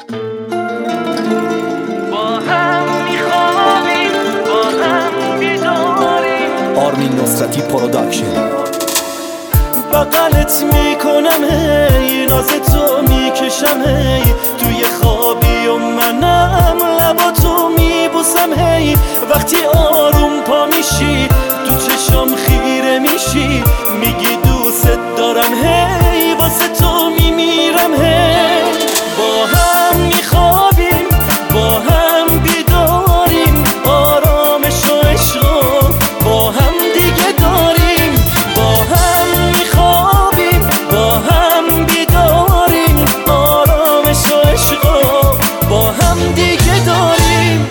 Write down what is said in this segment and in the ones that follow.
با هم میخوابیم با هم بیداریم. آرمین نصرتی پروداکشن. بغلت میکنم هی ناز تو میکشم هی توی خوابی و منم لباتو میبوسم هی وقتی آروم پا میشی تو چشام خیره میشی میگی دوست دارم هی واسه تو میمیرم هی با هم میخوابیم با هم بیداریم آرامش و عشق با هم دیگه داریم با هم میخوابیم با هم بیداریم آرامش و عشق با هم دیگه داریم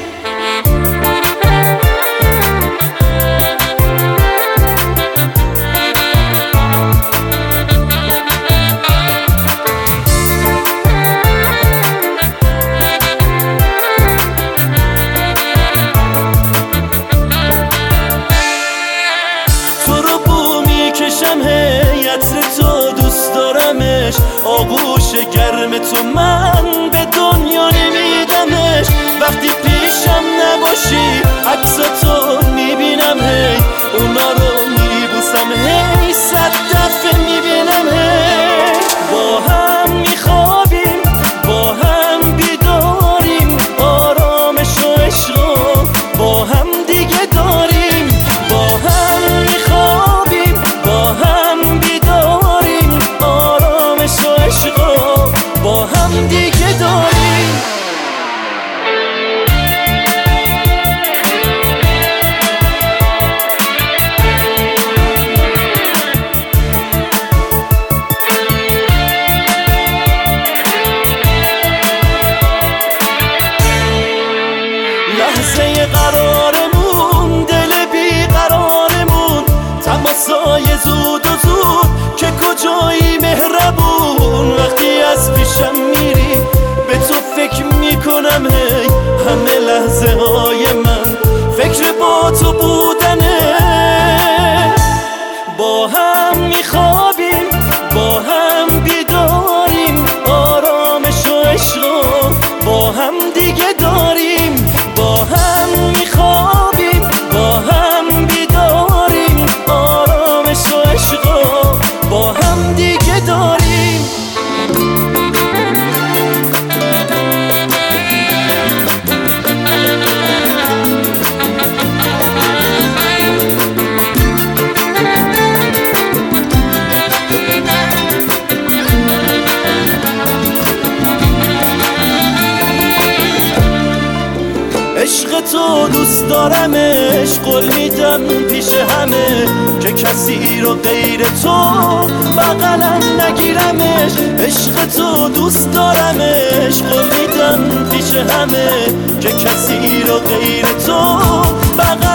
هی عطر تو دوست دارمش آغوش گرم تو من به دنیا نمیدمش وقتی پیشم نباشی عکساتو میبینم هی اونا رو میبوسم هی 100 دفعه میبینم هی با هم میخوابیم با هم بیداریم آرامش و عشق با هم دیگه داریم با هم میخوابیم با هم بیداریم آرامش و عشق با هم دیگه داریم لحظه قرارمون دل بیقرارمون تماسای زود و زود که کجایی مهربون وقتی از پیشم میری به تو فکر میکنم هی همه لحظه های من فکر با تو بودنه با هم میخوابیم با هم بیداریم آرامش و عشق با هم دیگه داریم با هم میخوابیم با هم بیداریم آرامش و عشق با هم دیگه داریم عشق تو دوست دارمش قول میدم پیش همه که کسی رو غیر تو بغلم نگیرمش عشق تو دوست دارمش قول میدم پیش همه که کسی رو غیر تو بغلم